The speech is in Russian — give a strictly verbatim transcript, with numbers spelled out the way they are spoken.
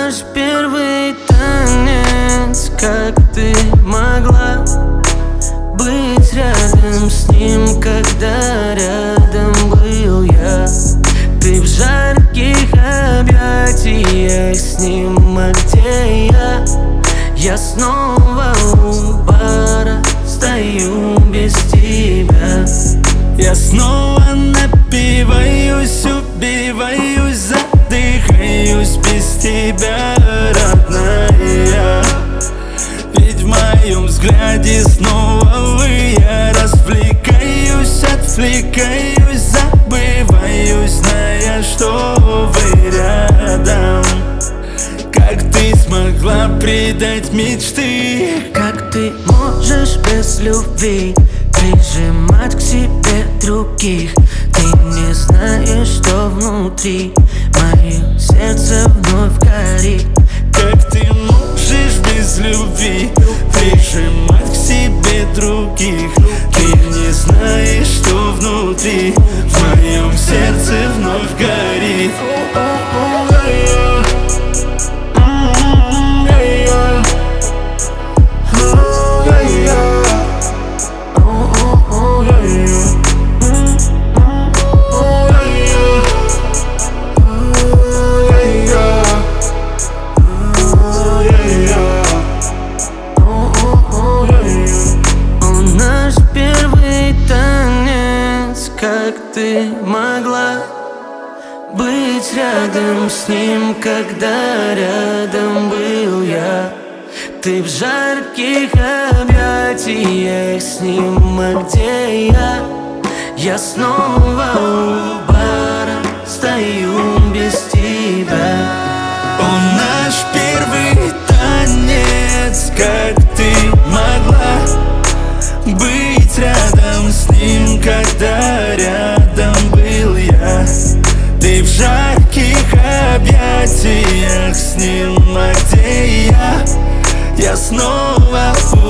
наш первый танец. Как ты могла быть рядом с ним, когда рядом был я? Ты в жарких объятиях с ним, а где я? Я снова у бара, стою без тебя. Я снова напиваюсь, убиваюсь, задыхаюсь без тебя, родная. Ведь в моем взгляде снова вы. Я развлекаюсь, отвлекаюсь, забываюсь, зная, что вы рядом. Как ты смогла предать мечты? Как ты можешь без любви прижимать к себе других? Ты не знаешь, что внутри мое сердце вновь горит. Как ты можешь без любви прижимать к себе других? Ты не знаешь, что внутри в моем сердце вновь горит. Как ты могла быть рядом с ним, когда рядом был я? Ты в жарких объятиях с ним, а где я? Я снова у бара, стою без тебя. Он наш первый танец. Как ты могла быть рядом с ним, когда рядом был я? Ты в жарких объятиях с ним, а где я? Я снова